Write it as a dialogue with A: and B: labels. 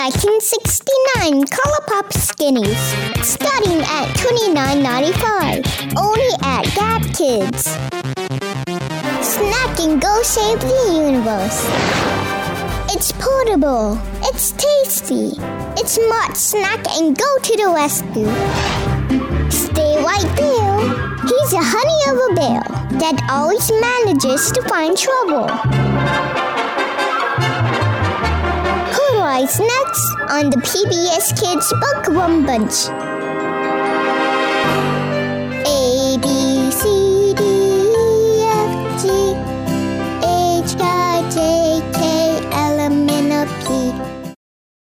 A: 1969 ColourPop Skinnies, starting at $29.95, only at Gap Kids. Snack and go save the universe. It's portable, it's tasty, it's smart snack and go to the rescue. Stay right there. He's a honey of a bear that always manages to find trouble. Rise next on the PBS Kids Bookworm Bunch.